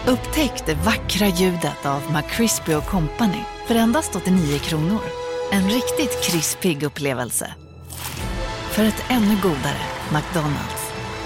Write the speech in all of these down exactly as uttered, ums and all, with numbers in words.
Upptäck det vackra ljudet av McCrispy och Company för endast åttionio kronor. En riktigt krispig upplevelse. För ett ännu godare McDonald's.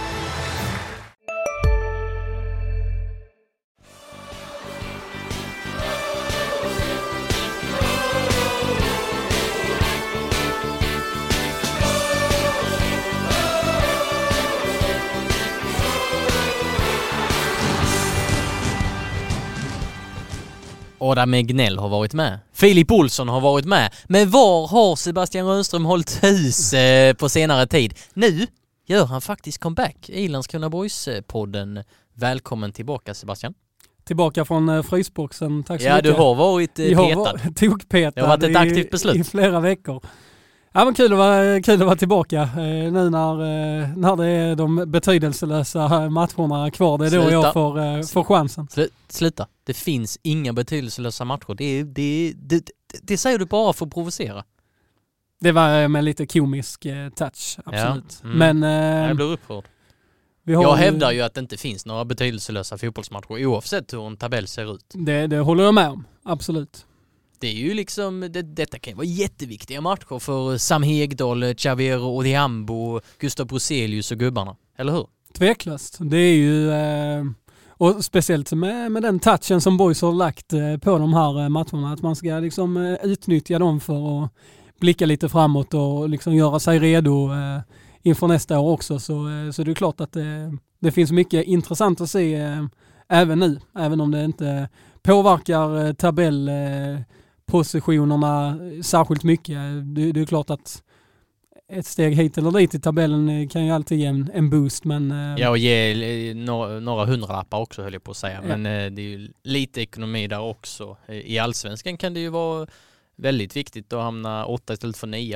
Adam Egnell har varit med. Filip Olsson har varit med. Men var har Sebastian Rönnström hållit hus eh, på senare tid? Nu gör han faktiskt comeback i Landskrona Boys-podden. Välkommen tillbaka, Sebastian. Tillbaka från eh, frysboxen. Tack så ja, mycket. Ja, du har varit eh, petad. Var, tokpetad. Det har varit ett aktivt beslut. I, i flera veckor. Ja, men kul att vara, kul att vara tillbaka eh, nu när, eh, när det är de betydelselösa matcherna kvar. Det är Sluta. då jag får, eh, får chansen. Sluta. Det finns inga betydelselösa matcher. Det, är, det, det, det säger du bara för att provocera. Det var med lite komisk eh, touch, absolut. Ja. Mm. Men, eh, jag blir upprörd. Vi jag hävdar ju att det inte finns några betydelselösa fotbollsmatcher oavsett hur en tabell ser ut. Det, det håller jag med om, absolut. Det är ju liksom, det, detta kan ju vara jätteviktiga matcher för Sam Hegdahl, Xavier Odiambo, Gustav Broselius och gubbarna, eller hur? Tveklöst. Det är ju, eh, och speciellt med, med den touchen som Boys har lagt eh, på de här eh, matcherna, att man ska liksom eh, utnyttja dem för att blicka lite framåt och liksom göra sig redo eh, inför nästa år också. Så, eh, så det är klart att eh, det finns mycket intressant att se eh, även nu, även om det inte påverkar eh, tabell eh, positionerna särskilt mycket. Det, det är klart att ett steg hit eller dit i tabellen kan ju alltid ge en, en boost. Men, ja, och ge några, några hundralappar också, höll jag på att säga. Ja. Men det är ju lite ekonomi där också. I Allsvenskan kan det ju vara väldigt viktigt att hamna åtta istället för nio.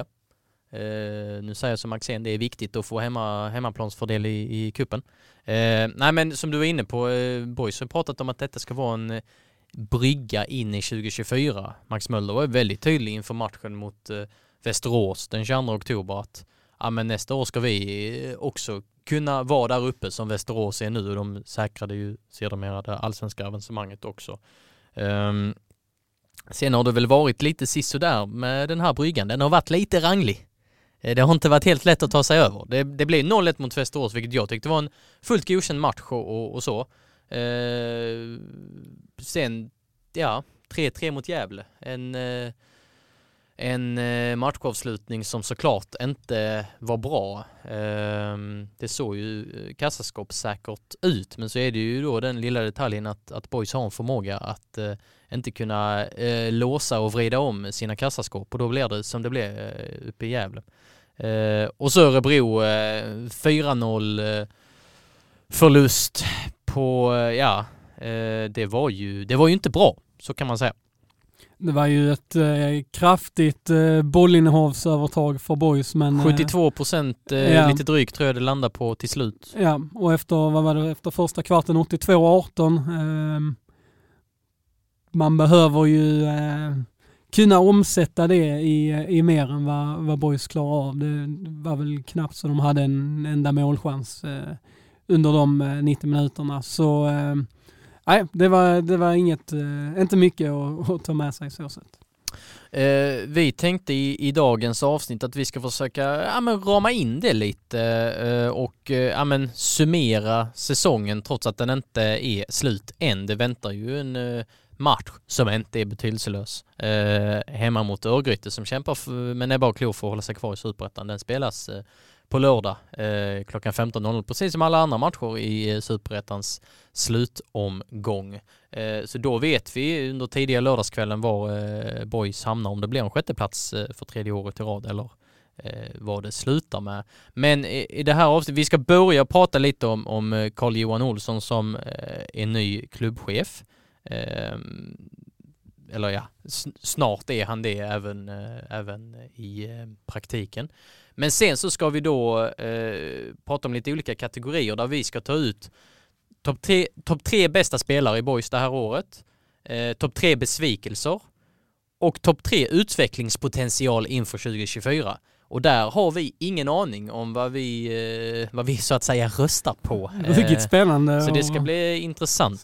Uh, nu säger jag som Axén, det är viktigt att få hemma, hemmaplansfördel i, i kuppen. Uh, nej, men som du var inne på, uh, Boys har pratat om att detta ska vara en brygga in i tjugo tjugofyra. Max Möller var väldigt tydlig inför matchen mot uh, Västerås den tjugoandra oktober att ja, men nästa år ska vi också kunna vara där uppe som Västerås är nu, och de säkrade ju sedermera det allsvenska avancemanget också. Um, sen har det väl varit lite sisådär med den här bryggan. Den har varit lite ranglig. Det har inte varit helt lätt att ta sig över. Det, det blev noll ett mot Västerås, vilket jag tyckte var en fullt godkänd match och, och så. Uh, sen, ja, tre tre mot Gävle. En, uh, en uh, matchavslutning som såklart inte var bra. Uh, det såg ju kassaskåpssäkert ut, men så är det ju då den lilla detaljen att, att Boys har en förmåga att uh, inte kunna uh, låsa och vrida om sina kassaskåp, och då blir det som det blev uh, uppe i Gävle. Uh, och så Örebro uh, fyra noll uh, förlust på, uh, ja, uh, det var ju det var ju inte bra, så kan man säga. Det var ju ett uh, kraftigt uh, bollinnehavsövertag för Boys, men uh, sjuttiotvå procent uh, ja. lite drygt tror jag det landar på till slut. Ja, och efter vad var det efter första kvarten åttiotvå arton uh, man behöver ju uh, kunna omsätta det i, i mer än vad, vad Boys klarar av. Det var väl knappt så de hade en enda målchans eh, under de eh, nittio minuterna. Så eh, nej, det var, det var inget, eh, inte mycket att, att ta med sig så sett. Eh, vi tänkte i, i dagens avsnitt att vi ska försöka ja, men, rama in det lite eh, och eh, ja, men, summera säsongen trots att den inte är slut än. Det väntar ju en eh, match som inte är betydelselös eh, hemma mot Örgryte som kämpar för, med näbbar och klor för att hålla sig kvar i Superettan. Den spelas eh, på lördag eh, klockan femton noll noll, precis som alla andra matcher i eh, Superettans slutomgång. Eh, så då vet vi under tidiga lördagskvällen var eh, Boys hamnar, om det blir en sjätteplats eh, för tredje året i rad eller eh, vad det slutar med. Men i, i det här avsnittet, vi ska börja prata lite om, om Carl-Johan Olsson som eh, är ny klubbchef. Eh, eller ja, snart är han det även, äh, även i äh, praktiken. Men sen så ska vi då äh, prata om lite olika kategorier där vi ska ta ut topp tre, top tre bästa spelare i Boys det här året, äh, topp tre besvikelser och topp tre utvecklingspotential inför tjugo tjugofyra. Och där har vi ingen aning om vad vi, eh, vad vi så att säga röstar på. Riktigt spännande. Så det ska bli intressant.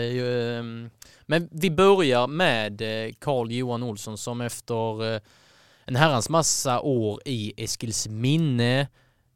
Men vi börjar med Carl Johan Olsson som efter en herrans massa år i Eskilsminne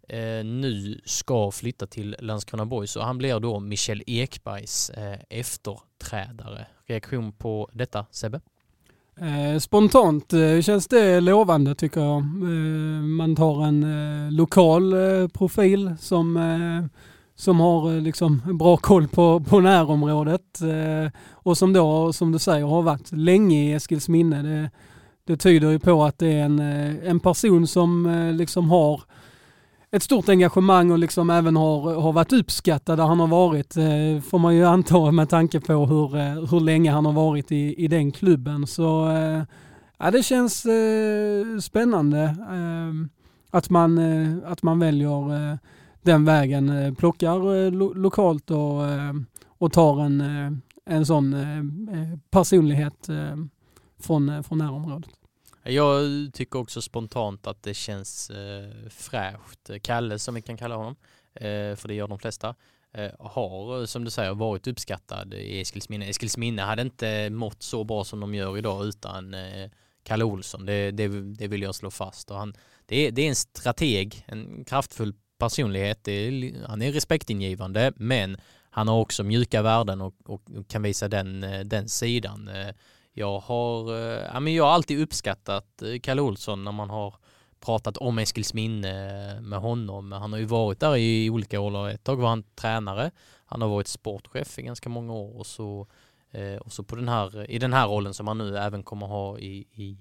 nu ska flytta till Landskrona Boys. Och han blir då Michel Ekbergs efterträdare. Reaktion på detta, Sebbe? Eh, spontant eh, känns det lovande tycker jag. Eh, man tar en eh, lokal eh, profil som, eh, som har eh, liksom bra koll på, på närområdet eh, och som då, som du säger, har varit länge i Eskilsminne. Det, det tyder ju på att det är en, eh, en person som eh, liksom har ett stort engagemang och liksom även har, har varit uppskattad där han har varit, eh, får man ju anta med tanke på hur, eh, hur länge han har varit i, i den klubben. Så eh, ja, det känns eh, spännande eh, att, man, eh, att man väljer eh, den vägen, eh, plockar eh, lo- lokalt och, eh, och tar en, eh, en sån eh, personlighet eh, från, från närområdet. Jag tycker också spontant att det känns eh, fräscht. Kalle, som vi kan kalla honom, eh, för det gör de flesta, eh, har, som du säger, varit uppskattad i Eskilsminne. Eskilsminne hade inte mått så bra som de gör idag utan eh, Kalle Olsson. Det, det, det vill jag slå fast. Och han, det, är, det är en strateg, en kraftfull personlighet. Det är, han är respektingivande, men han har också mjuka värden och, och kan visa den, den sidan. Jag har, ja, men jag har alltid uppskattat Kalle Olsson när man har pratat om Eskilsminne med honom. Han har ju varit där i olika roller. Ett tag var han tränare. Han har varit sportchef i ganska många år. Och så, och så på den här, i den här rollen som han nu även kommer ha i, i,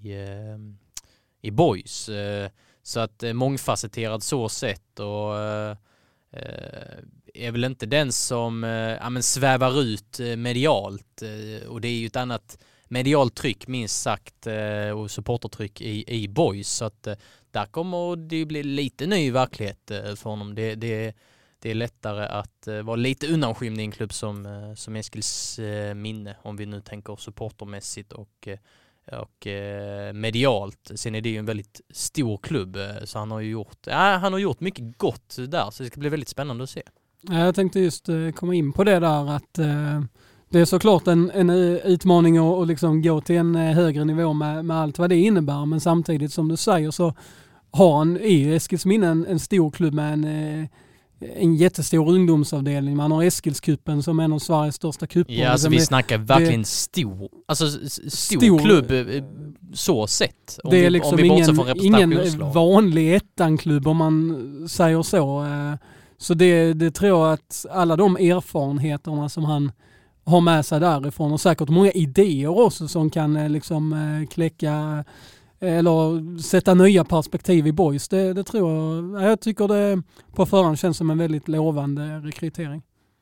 i Boys. Så att mångfacetterad så sett och är väl inte den som ja, men svävar ut medialt. Och det är ju ett annat medialt tryck minst sagt och supportertryck i, i Boys. Så att där kommer det bli lite ny verklighet för honom. Det, det, det är lättare att vara lite undanskymd i en klubb som, som Eskilsminne, om vi nu tänker supportermässigt och, och medialt. Sen är det ju en väldigt stor klubb, så han har ju gjort, ja, han har gjort mycket gott där, så det ska bli väldigt spännande att se. Jag tänkte just komma in på det där att det är såklart en, en utmaning att, att liksom gå till en högre nivå med, med allt vad det innebär. Men samtidigt som du säger så har han i Eskilsminne en, en stor klubb med en, en jättestor ungdomsavdelning. Man har Eskilskuppen som är en av Sveriges största cuper. Ja, alltså vi snackar verkligen det, stor, alltså stor, stor klubb så sett. Om det är vi, liksom om vi ingen, från ingen vanlig ettan-klubb om man säger så. Så det, det tror jag att alla de erfarenheterna som han har med sig därifrån och säkert många idéer också som kan liksom kläcka eller sätta nya perspektiv i Boys. Det, det tror jag. Jag tycker det på förhand känns som en väldigt lovande rekrytering.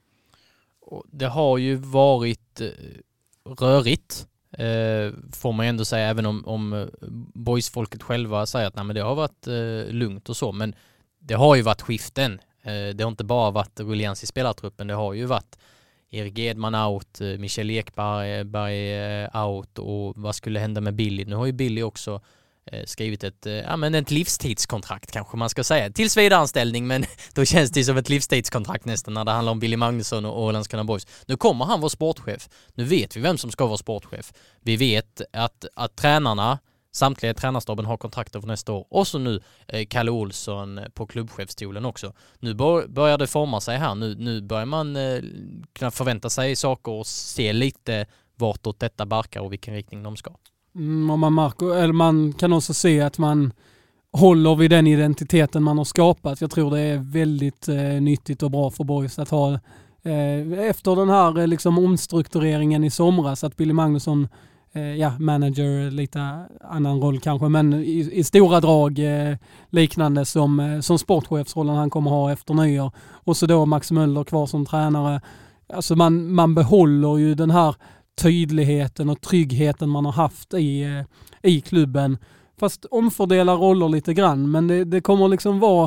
Det har ju varit rörigt får man ändå säga, även om, om Boys-folket själva säger att nej, men det har varit lugnt och så, men det har ju varit skiften. Det har inte bara varit ruljans i spelartruppen, det har ju varit Erik Edman out, Michel Ekberg out och vad skulle hända med Billy? Nu har ju Billy också eh, skrivit ett, eh, ja, men ett livstidskontrakt kanske man ska säga. Tills vidare anställning, men då känns det som ett livstidskontrakt nästan när det handlar om Billy Magnusson och Landskrona Boys. Nu kommer han vara sportchef. Nu vet vi vem som ska vara sportchef. Vi vet att, att tränarna, samtliga tränarstaben har kontrakter för nästa år. Och så nu eh, Kalle Olsson på klubbchefstolen också. Nu bör, börjar det forma sig här. Nu, nu börjar man eh, kunna förvänta sig saker och se lite vartåt detta barkar och vilken riktning de ska. Mm, och man, märker, eller man kan också se att man håller vid den identiteten man har skapat. Jag tror det är väldigt eh, nyttigt och bra för Boys att ha eh, efter den här eh, liksom omstruktureringen i somras att Billy Magnusson ja, manager, lite annan roll kanske, men i, i stora drag eh, liknande som, eh, som sportchefsrollen han kommer ha efter nyår. Och så då Max Möller kvar som tränare. Alltså man, man behåller ju den här tydligheten och tryggheten man har haft i, eh, i klubben. Fast omfördelar roller lite grann, men det, det kommer liksom vara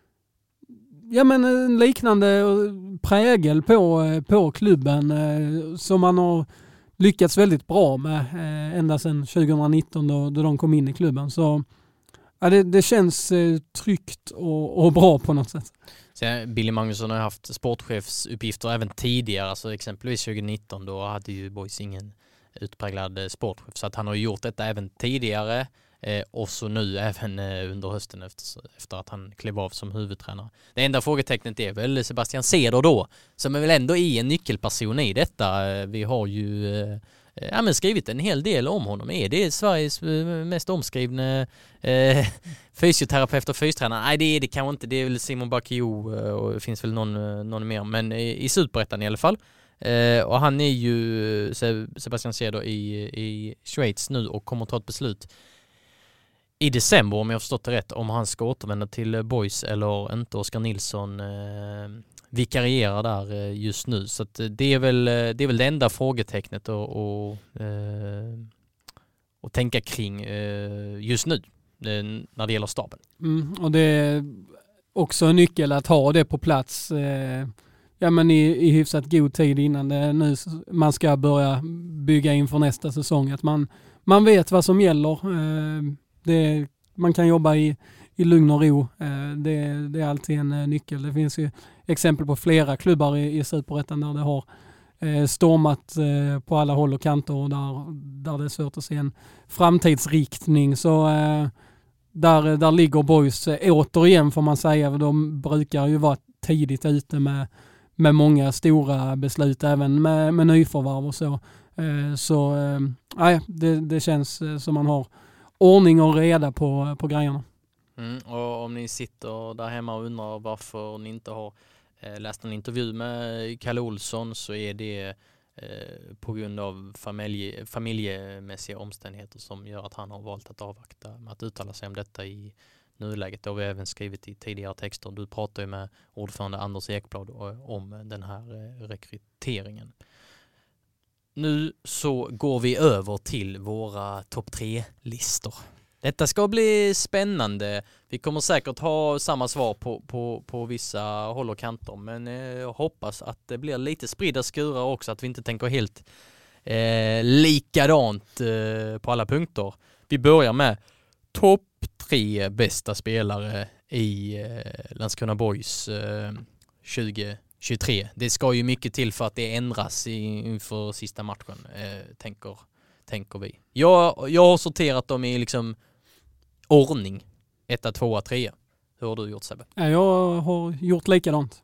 ja, men en liknande prägel på, på klubben eh, som man har lyckats väldigt bra med eh, ända sedan tjugonitton då, då de kom in i klubben. Så Ja, det, det känns eh, tryggt och, och bra på något sätt. Så Billy Magnusson har haft sportchefsuppgifter även tidigare, alltså exempelvis tjugonitton, då hade ju Boys ingen utpräglad sportchef, så att han har gjort detta även tidigare eh, och så nu även eh, under hösten efter, efter att han klev av som huvudtränare. Det enda frågetecknet är väl Sebastian Ceder då, som är väl ändå i en nyckelperson i detta. Vi har ju eh, ja, men skrivit en hel del om honom. Är det Sveriges mest omskrivna eh, fysioterapeut och fystränare? Nej, det är det kanske inte. Det är väl Simon Bakio och det finns väl någon, någon mer. Men i, i Superettan i alla fall. Eh, och han är ju Sebastian Ceder i, i Schweiz nu och kommer ta ett beslut i december, om jag har förstått det rätt, om han ska återvända till Boys eller inte. Oskar Nilsson eh, vikarierar där just nu, så att det är väl det är väl det enda frågetecknet och, och, eh, och tänka kring eh, just nu eh, när det gäller staben. Mm, och det är också en nyckel att ha det på plats eh, ja, men i, i hyfsat god tid innan det nu man ska börja bygga inför nästa säsong, att man, man vet vad som gäller. Eh, det, man kan jobba i i lugn och ro. Det, det är alltid en nyckel. Det finns ju exempel på flera klubbar i, i Superettan där det har stormat på alla håll och kanter och där, där det är svårt att se en framtidsriktning. Så där, där ligger Boys återigen, får man säga. De brukar ju vara tidigt ute med, med många stora beslut, även med, med nyförvärv och så. Så nej, det, det känns som man har ordning och reda på, på grejerna. Mm, och om ni sitter där hemma och undrar varför ni inte har eh, läst en intervju med Kalle Olsson, så är det eh, på grund av familje, familjemässiga omständigheter som gör att han har valt att avvakta med att uttala sig om detta i nuläget. Det har vi även skrivit i tidigare texter. Du pratar ju med ordförande Anders Ekblad om den här eh, rekryteringen. Nu så går vi över till våra topp tre-listor. Detta ska bli spännande. Vi kommer säkert ha samma svar på, på, på vissa håll och kanter, men jag hoppas att det blir lite spridda skurar också, att vi inte tänker helt eh, likadant eh, på alla punkter. Vi börjar med topp tre bästa spelare i eh, Landskrona Boys eh, tjugo tjugotre. Det ska ju mycket till för att det ändras i, inför sista matchen, eh, tänker, tänker vi. Jag, jag har sorterat dem i liksom ordning. Etta, tvåa, trea. Hur har du gjort, Sebbe? Ja, jag har gjort likadant.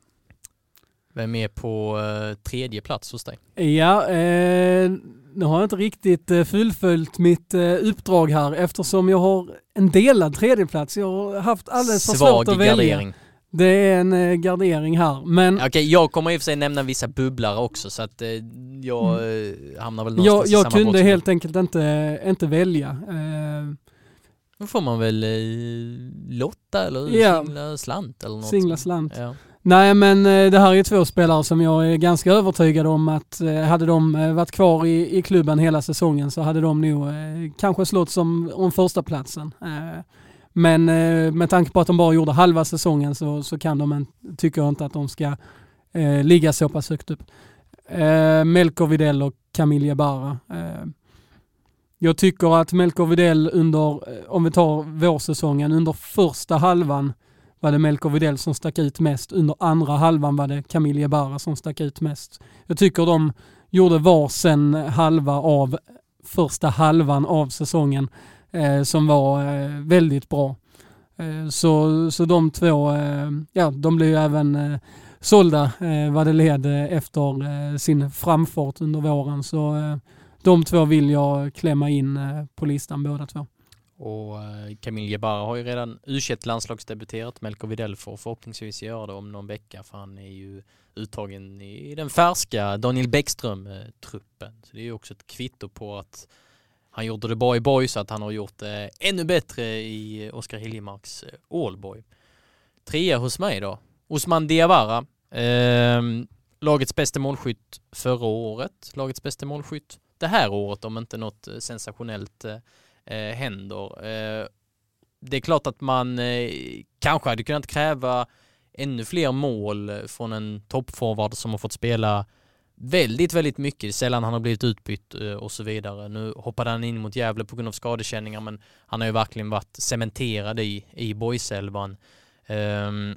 Vem är på eh, tredje plats hos dig? Ja, eh, nu har jag inte riktigt eh, fullföljt mitt eh, uppdrag här, eftersom jag har en delad tredjeplats. Jag har haft alldeles för svårt att välja. Gardering. Det är en eh, gardering här. Men okej, okay, jag kommer i och för sig nämna vissa bubblare också, så att eh, jag mm. hamnar väl någonstans jag, i jag samma kunde båt. helt enkelt inte, inte välja. Eh, Då får man väl eh, lotta eller ja. singla slant eller något. Singla slant. Ja. Nej, men det här är två spelare som jag är ganska övertygad om att hade de varit kvar i, i klubben hela säsongen så hade de nog eh, kanske slått som om första platsen. Eh, men eh, med tanke på att de bara gjorde halva säsongen så, så kan de en, tycker jag inte att de ska eh, ligga så pass högt upp. Eh, Melker Widell och Camille Jabara. Eh, jag tycker att Melker Widell under, om vi tar vårsäsongen, under första halvan var det Melker Widell som stack ut mest. Under andra halvan var det Camille Jabara som stack ut mest. Jag tycker de gjorde varsin halva av första halvan av säsongen eh, som var eh, väldigt bra. Eh, så, så de två, eh, ja, de blev ju även eh, sålda eh, vad det led efter eh, sin framfart under våren. Så eh, de två vill jag klämma in eh, på listan båda två. Och Camille Jabara har ju redan U tjugoett-landslagsdebuterat. Melker Widell får förhoppningsvis göra det om någon vecka, för han är ju uttagen i den färska Daniel Bäckström-truppen. Så det är ju också ett kvitto på att han gjorde det bra i Boys, så att han har gjort det ännu bättre i Oskar Hiljemarks Allboy. Trea hos mig då. Osman Diawara. Eh, lagets bästa målskytt förra året. Lagets bästa målskytt det här året, om inte något sensationellt eh, Eh, händer. Eh, det är klart att man eh, kanske hade kunnat kräva ännu fler mål från en toppforward som har fått spela väldigt, väldigt mycket. Sällan han har blivit utbytt och så vidare. Nu hoppade han in mot Gävle på grund av skadekänningar, men han har ju verkligen varit cementerad i, i Boys-elvan. Um,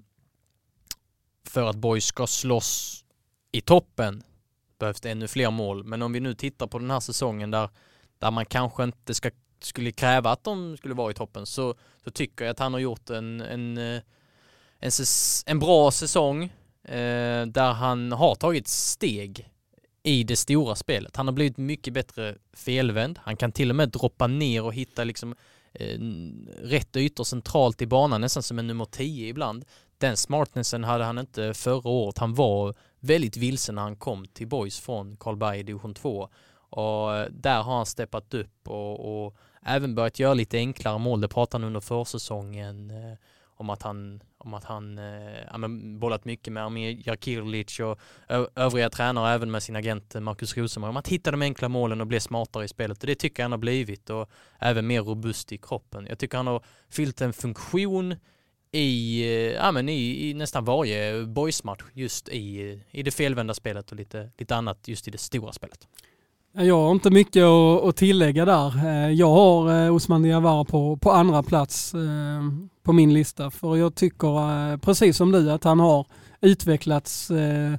för att Boys ska slåss i toppen behövs det ännu fler mål. Men om vi nu tittar på den här säsongen där, där man kanske inte ska, skulle kräva att de skulle vara i toppen, så, så tycker jag att han har gjort en, en, en, en, en bra säsong eh, där han har tagit steg i det stora spelet. Han har blivit mycket bättre felvänd. Han kan till och med droppa ner och hitta liksom, eh, rätt ytor centralt i banan, nästan som en nummer tio ibland. Den smartnessen hade han inte förra året. Han var väldigt vilsen när han kom till Boys från Karlberg i division två. Och där har han steppat upp och, och även börjat göra lite enklare mål. Det pratade han under försäsongen eh, om att han, om att han eh, ja, men bollat mycket med Amir Jakirlic och ö- övriga tränare, även med sin agent Marcus Rosenberg, om att hitta de enkla målen och bli smartare i spelet. Och det tycker jag han har blivit, och även mer robust i kroppen. Jag tycker han har fyllt en funktion i, ja, men i, i nästan varje boysmatch, just i, i det felvända spelet och lite, lite annat just i det stora spelet. Jag har inte mycket att, att tillägga där. Jag har Osman Diawara på, på andra plats eh, på min lista, för jag tycker eh, precis som du att han har utvecklats eh,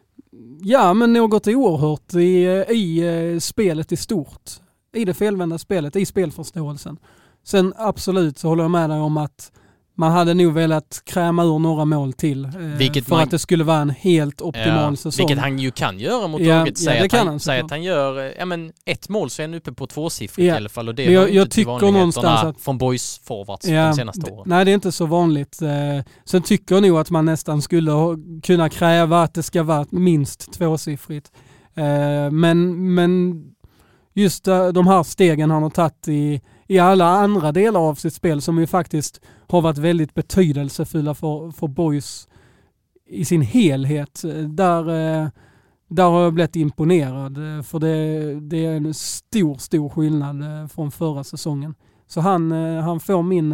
ja, men något oerhört i, i eh, spelet i stort, i det felvända spelet, i spelförståelsen. Sen absolut så håller jag med dig om att man hade nog velat kräma ur några mål till eh, för man, att det skulle vara en helt optimal ja, säsong. Vilket han ju kan göra mot ja, laget. Säg, ja, att, han, han, säg att han gör ja, men ett mål, så är han uppe på tvåsiffrigt ja. i alla fall. Och det är jag, jag inte tycker någonstans att från Boys forwards ja, de senaste åren. Nej, det är inte så vanligt. Eh, sen tycker jag nog att man nästan skulle ha, kunna kräva att det ska vara minst tvåsiffrigt. Eh, men, men just de här stegen han har tagit i i alla andra delar av sitt spel, som ju faktiskt har varit väldigt betydelsefulla för, för Boys i sin helhet. Där, där har jag blivit imponerad, för det, det är en stor, stor skillnad från förra säsongen. Så han, han får min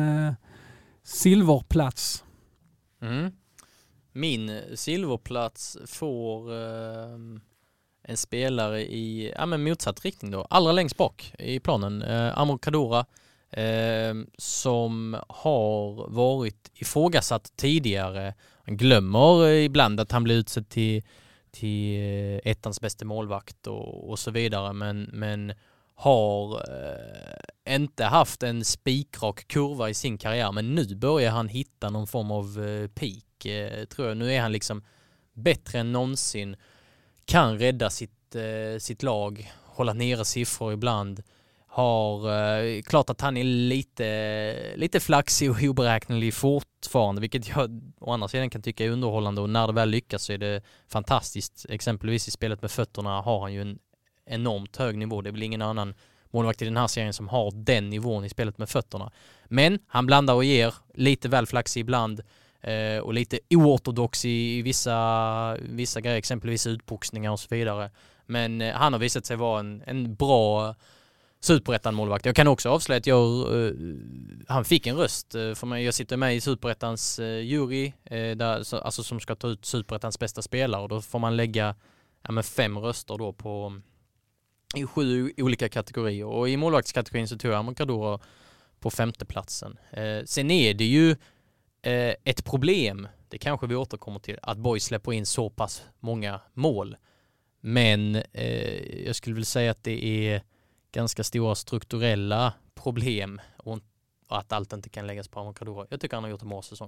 silverplats. Mm. Min silverplats får eh, en spelare i ja, men motsatt riktning då. Allra längst bak i planen. Eh, Amor Kadura eh, som har varit ifrågasatt tidigare. Han glömmer ibland att han blir utsedd till, till ettans bästa målvakt och, och så vidare. Men, men har eh, inte haft en spikrak kurva i sin karriär. Men nu börjar han hitta någon form av eh, peak. Eh, tror jag. Nu är han liksom bättre än någonsin. Kan rädda sitt, eh, sitt lag, hålla nere siffror ibland. Har eh, klart att han är lite, lite flaxig och oberäknelig fortfarande, vilket jag å andra sidan kan tycka är underhållande, och när det väl lyckas så är det fantastiskt. Exempelvis i spelet med fötterna har han ju en enormt hög nivå. Det är väl ingen annan målvakt i den här serien som har den nivån i spelet med fötterna. Men han blandar och ger, lite väl flaxig ibland. Eh, och lite oortodox i, i vissa, vissa grejer, exempelvis utboxningar och så vidare. Men eh, han har visat sig vara en, en bra Superettan målvakt. Jag kan också avslöja att jag, eh, han fick en röst eh, för mig. Jag sitter med i Superettans eh, jury eh, där, så, alltså, som ska ta ut Superettans bästa spelare, och då får man lägga ja, med fem röster då på i sju olika kategorier. Och i målvaktskategorin så tog jag Amor Kadura på femteplatsen. Eh, sen är det ju ett problem, det kanske vi återkommer till, att Boys släpper in så pass många mål. Men eh, jag skulle vilja säga att det är ganska stora strukturella problem och att allt inte kan läggas på Amor Kadura. Jag tycker han har gjort en bra säsong.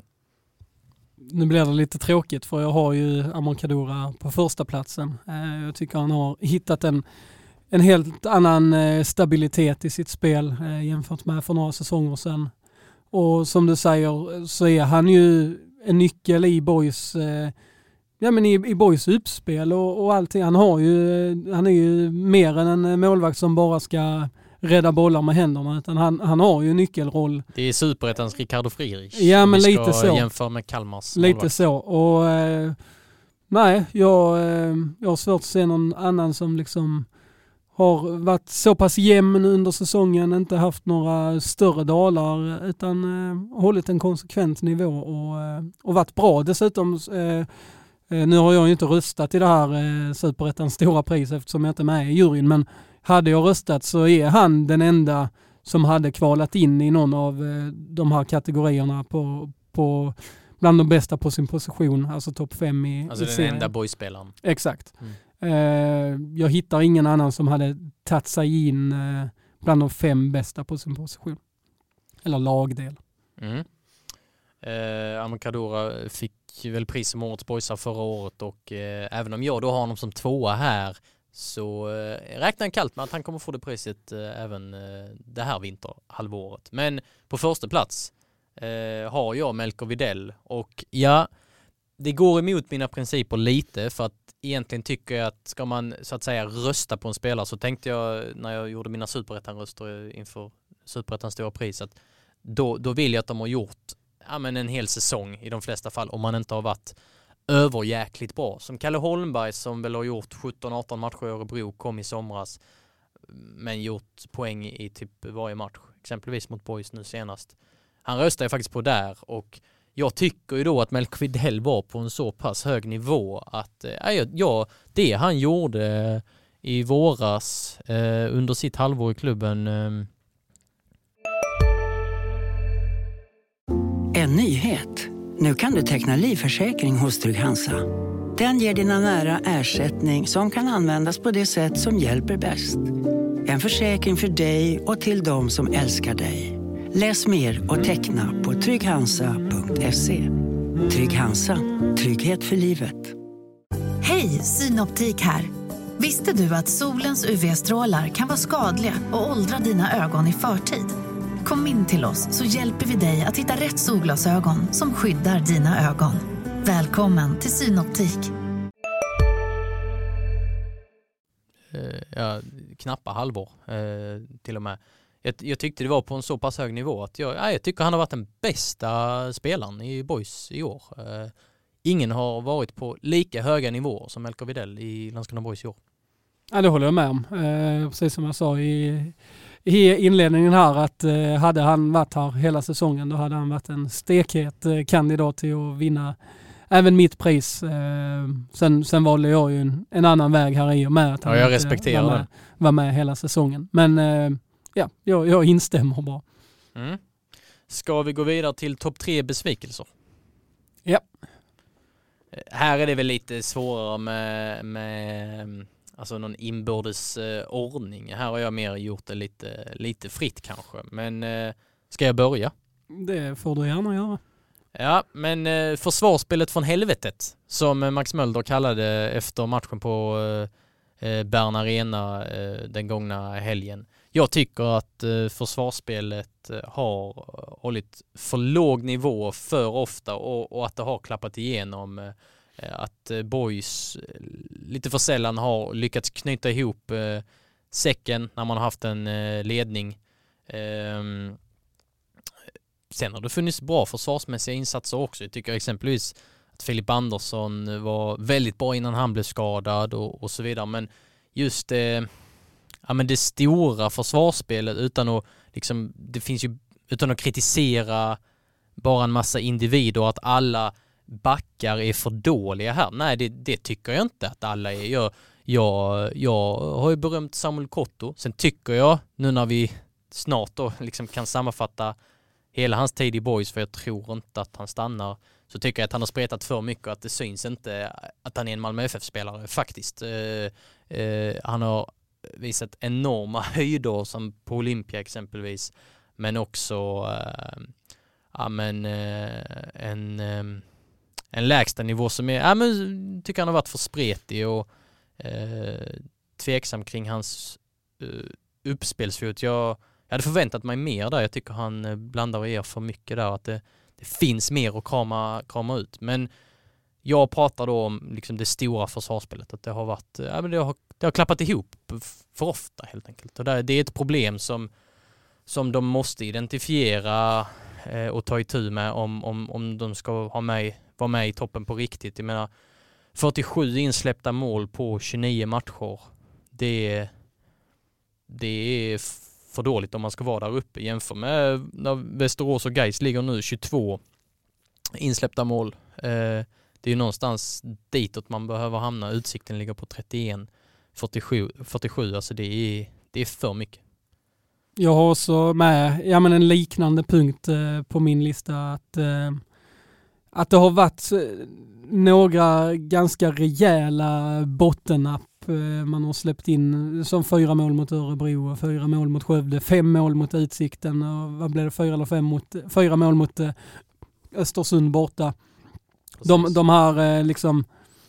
Nu blir det lite tråkigt, för jag har ju Amor Kadura på första platsen. Eh, jag tycker han har hittat en, en helt annan eh, stabilitet i sitt spel eh, jämfört med för några säsonger sedan. Och som du säger så är han ju en nyckel i Boys eh, ja, men i, i Boys uppspel och, och allting. Han, har ju, han är ju mer än en målvakt som bara ska rädda bollar med händerna, utan han, han har ju en nyckelroll. Det är Superettans Ricardo Friedrich. Ja, men vi lite ska så. jämföra med Kalmars lite målvakt. så. Och eh, nej, jag, eh, jag har svårt att se någon annan som liksom har varit så pass jämn under säsongen, inte haft några större dalar, utan eh, hållit en konsekvent nivå och, eh, och varit bra. Dessutom eh, Eh, nu har jag ju inte röstat i det här eh, Superettans stora pris eftersom jag inte är med i juryn, men hade jag röstat så är han den enda som hade kvalat in i någon av eh, de här kategorierna på, på bland de bästa på sin position, alltså topp fem i, alltså i den serien. enda boyspelaren. Exakt. Mm. Eh, jag hittar ingen annan som hade tagit sig in eh, bland de fem bästa på sin position. Eller lagdel. Mm. Eh, Amonkadora fick väl pris som årets boysar förra året och eh, även om jag då har honom som tvåa här så eh, räknar jag kallt med att han kommer få det priset eh, även eh, det här vinterhalvåret. Men på första plats eh, har jag Melker Widell och ja, det går emot mina principer lite för att egentligen tycker jag att ska man så att säga rösta på en spelare så tänkte jag när jag gjorde mina Superettan-röster inför Superettans stora pris att då, då vill jag att de har gjort ja, men en hel säsong i de flesta fall om man inte har varit överjäkligt bra. Som Kalle Holmberg som väl har gjort sjutton arton matcher i Örebro, kom i somras men gjort poäng i typ varje match. Exempelvis mot Boys nu senast. Han röstade jag faktiskt på där och jag tycker ju då att Melker Widell var på en så pass hög nivå att äh, ja, det han gjorde i våras eh, under sitt halvår i klubben. Eh. En nyhet. Nu kan du teckna livförsäkring hos Trygg-Hansa. Den ger dina nära ersättning som kan användas på det sätt som hjälper bäst. En försäkring för dig och till de som älskar dig. Läs mer och teckna på trygghansa punkt se. Trygg-Hansa. Trygghet för livet. Hej, Synoptik här. Visste du att solens U V-strålar kan vara skadliga och åldra dina ögon i förtid? Kom in till oss så hjälper vi dig att hitta rätt solglasögon som skyddar dina ögon. Välkommen till Synoptik. Ja, knappa halvår eh, till och med. Jag, jag tyckte det var på en så pass hög nivå att jag, ja, jag tycker han har varit den bästa spelaren i Boys i år. Eh, ingen har varit på lika höga nivåer som Melker Widell i Landskrona Boys i år. Ja, det håller jag med om. Eh, precis som jag sa i, i inledningen här att eh, hade han varit här hela säsongen då hade han varit en stekhet eh, kandidat till att vinna även mitt pris. Eh, sen, sen valde jag ju en, en annan väg här i och med att han ja, jag respekterar var, med, var med hela säsongen. Men eh, ja, jag, jag instämmer bara. Mm. Ska vi gå vidare till topp tre besvikelser? Ja. Här är det väl lite svårare med, med alltså någon inbördes eh, ordning. Här har jag mer gjort det lite, lite fritt kanske. Men eh, ska jag börja? Det får du gärna göra. Ja, men eh, försvarsspelet från helvetet som Max Mölder kallade efter matchen på eh, Bern Arena eh, den gångna helgen. Jag tycker att eh, försvarsspelet har hållit för låg nivå för ofta och, och att det har klappat igenom eh, att eh, Boys lite för sällan har lyckats knyta ihop eh, säcken när man har haft en eh, ledning. Eh, Sen har det funnits bra försvarsmässiga insatser också. Jag tycker exempelvis att Filip Andersson var väldigt bra innan han blev skadad och, och så vidare. Men just det, ja, men det stora försvarsspelet utan att, liksom, det finns ju, utan att kritisera bara en massa individer att alla backar är för dåliga här. Nej, det, det tycker jag inte att alla är. Jag, jag, jag har ju berömt Samuel Kotto. Sen tycker jag, nu när vi snart då liksom kan sammanfatta hela hans tid i Boys, för jag tror inte att han stannar, så tycker jag att han har spretat för mycket och att det syns inte att han är en Malmö F F-spelare faktiskt. Eh, eh, han har visat enorma höjder som på Olympia exempelvis, men också eh, ja, men, eh, en, eh, en lägsta nivå som är, ja, men, tycker han har varit för spretig och eh, tveksam kring hans eh, uppspelsfot. Jag Jag hade förväntat mig mer där. Jag tycker han blandar och ger för mycket där. Att det, det finns mer att krama, krama ut. Men jag pratar då om liksom det stora försvarsspelet. Att det har varit, ja, men det har, det har klappat ihop för ofta helt enkelt. Och det, det är ett problem som, som de måste identifiera eh, och ta itu med om, om, om de ska ha med, vara med i toppen på riktigt. Jag menar, fyrtiosju insläppta mål på tjugonio matcher. Det, det är för dåligt om man ska vara där uppe. Jämför med när Västerås och Gais ligger nu tjugotvå insläppta mål. Eh, Det är ju någonstans ditåt man behöver hamna. Utsikten ligger på trettioen fyrtiosju, fyrtiosju alltså det är, det är för mycket. Jag har också med ja, men en liknande punkt eh, på min lista att, eh, att det har varit några ganska rejäla bottennapp. Man har släppt in som fyra mål mot Örebro, fyra mål mot Skövde, fem mål mot Utsikten och vad blev det, fyra eller fem mot, fyra mål mot eh, Östersund borta. De, de här eh, liksom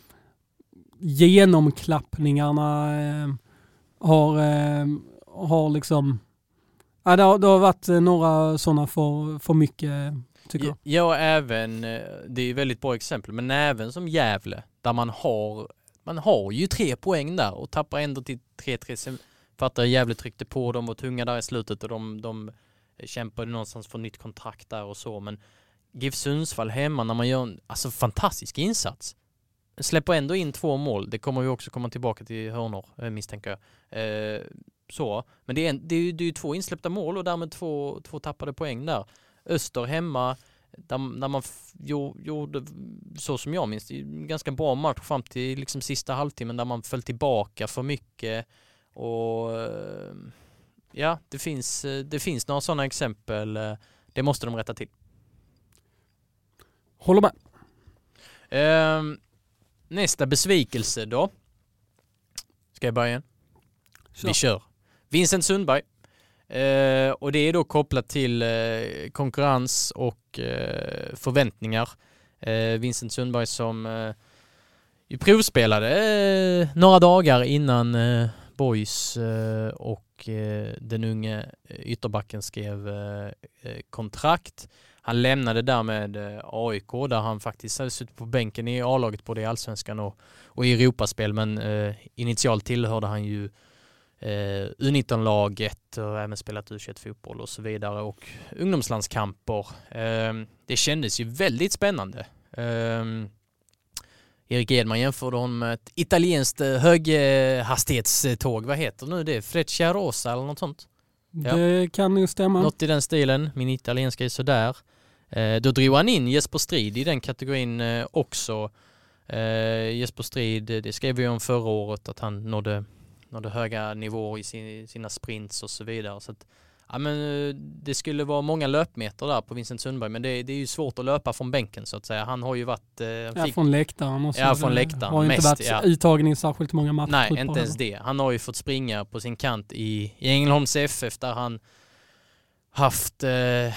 genomklappningarna eh, har, eh, har liksom ja, det, har, det har varit några sådana för, för mycket tycker jag. Ja, även, det är väldigt bra exempel, men även som Gävle där man har man har ju tre poäng där och tappar ändå till tre tre. Sen fattar Gävle tryckte på, de var tunga där i slutet och de, de kämpade någonstans för nytt kontrakt där och så, men GIF Sundsvall hemma när man gör en alltså, fantastisk insats. Släpper ändå in två mål. Det kommer ju också komma tillbaka till hörnor, misstänker jag. Eh, så. Men det är, en, det, är ju, det är ju två insläppta mål och därmed två, två tappade poäng där. Öster hemma, där, där man f- gjorde, så som jag minns, en ganska bra match fram till liksom sista halvtimmen där man föll tillbaka för mycket. Och ja, det finns, det finns några sådana exempel. Det måste de rätta till. Håller med. Eh, nästa besvikelse då. Ska jag börja igen? Kör. Vi kör. Vincent Sundberg. Eh, och det är då kopplat till eh, konkurrens och eh, förväntningar. Eh, Vincent Sundberg som eh, ju provspelade eh, några dagar innan eh, Boys eh, och eh, den unge ytterbacken skrev eh, kontrakt. Han lämnade där med eh, A I K där han faktiskt hade suttit på bänken i A-laget både i Allsvenskan och, och i Europaspel, men eh, initialt tillhörde han ju Uh, U nitton-laget och även spelat U tjugoett-fotboll och så vidare och ungdomslandskamper. Uh, det kändes ju väldigt spännande. Uh, Erik Edman jämförde honom med ett italienskt höghastighetståg. Vad heter nu det? Frecciarosa eller något sånt? Det ja. kan ju stämma. Något i den stilen. Min italienska är sådär. Uh, då drog han in Jesper Strid i den kategorin uh, också. Uh, Jesper Strid, det skrev vi om förra året att han nådde nådde höga nivåer i sin, sina sprints och så vidare. Så att, ja, men, det skulle vara många löpmeter där på Vincent Sundberg, men det, det är ju svårt att löpa från bänken så att säga. Han har ju varit... Eh, ja, fick, från läktaren. Också. Ja, från läktaren. Har ju mest, inte varit ja. uttagen i särskilt många matcher. Nej, inte ens det. Han har ju fått springa på sin kant i, i Ängelholms F F där han haft eh, eh,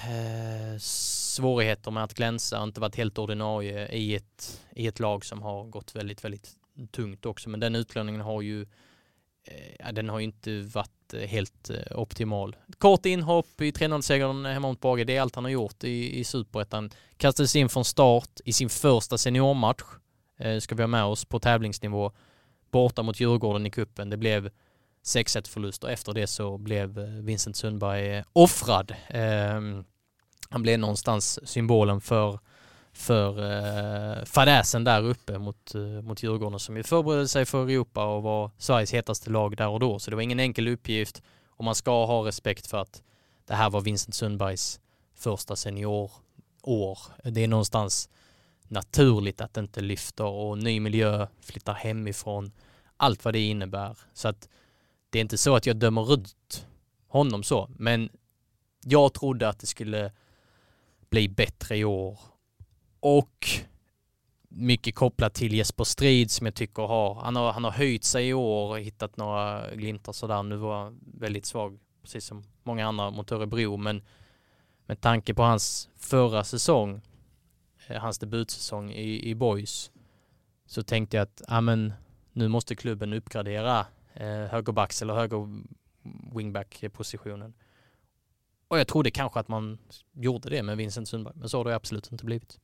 svårigheter med att glänsa och inte varit helt ordinarie i ett, i ett lag som har gått väldigt, väldigt tungt också. Men den utlåningen har ju Ja, den har ju inte varit helt eh, optimal. Kort inhopp i tre noll-segern hemma mot Brage, det är allt han har gjort i, i Superettan. Kastades in från start i sin första seniormatch. Eh, ska vi ha med oss på tävlingsnivå. Borta mot Djurgården i kuppen. Det blev sex ett förlust och efter det så blev Vincent Sundberg offrad. Eh, han blev någonstans symbolen för för eh, fadäsen där uppe mot, eh, mot Djurgården som ju förberedde sig för Europa och var Sveriges hetaste lag där och då. Så det var ingen enkel uppgift och man ska ha respekt för att det här var Vincent Sundbergs första seniorår. Det är någonstans naturligt att det inte lyfter och ny miljö flyttar hemifrån. Allt vad det innebär. Så att det är inte så att jag dömer ut honom så, men jag trodde att det skulle bli bättre i år. Och mycket kopplat till Jesper Strid som jag tycker har, han har, han har höjt sig i år och hittat några glimtar sådär. Nu var han väldigt svag, precis som många andra mot Örebro, men med tanke på hans förra säsong, hans debutsäsong i, i Boys, så tänkte jag att ja, men, nu måste klubben uppgradera eh, högerbacks eller höger wingback-positionen. Och jag trodde kanske att man gjorde det med Vincent Sundberg, men så har det absolut inte blivit.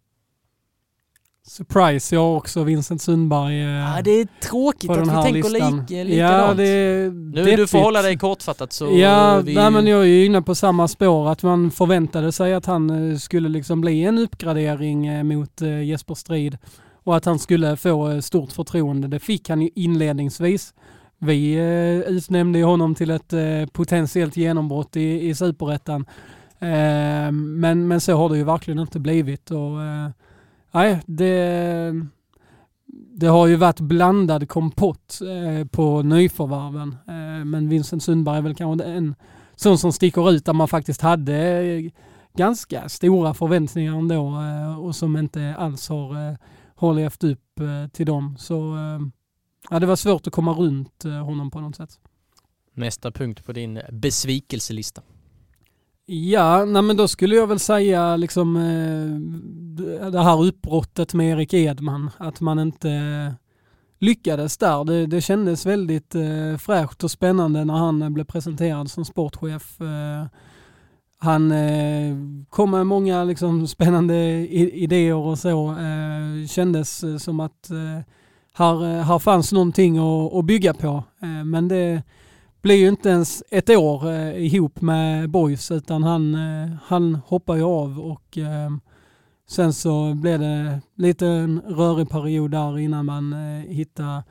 Surprise, jag också Vincent Sundberg. Eh, ja, det är tråkigt att vi tänker likadant. Ja, det nu du får hålla dig kortfattat så ja, vi... nej, men jag är ju inne på samma spår att man förväntade sig att han skulle liksom bli en uppgradering mot Jesper Strid och att han skulle få stort förtroende. Det fick han ju inledningsvis. Vi utnämnde ju honom till ett potentiellt genombrott i, i Superettan. Men, men så har det ju verkligen inte blivit och Nej, det, det har ju varit blandad kompott eh, på nyförvärven. Eh, men Vincent Sundberg är väl kanske en sån som sticker ut där man faktiskt hade ganska stora förväntningar ändå eh, och som inte alls har, eh, har levt upp eh, till dem. Så eh, ja, det var svårt att komma runt eh, honom på något sätt. Nästa punkt på din besvikelselista. Ja, nej men då skulle jag väl säga liksom eh, det här uppbrottet med Erik Edman, att man inte eh, lyckades där. Det, det kändes väldigt eh, fräscht och spännande när han eh, blev presenterad som sportchef. Eh, han eh, kom med många liksom, spännande i, idéer och så. Eh, kändes eh, som att eh, här, här fanns någonting att, att bygga på. Eh, men det blev ju inte ens ett år eh, ihop med Boys, utan han, eh, han hoppade ju av och eh, sen så blev det lite en rörig period där innan man eh, hittade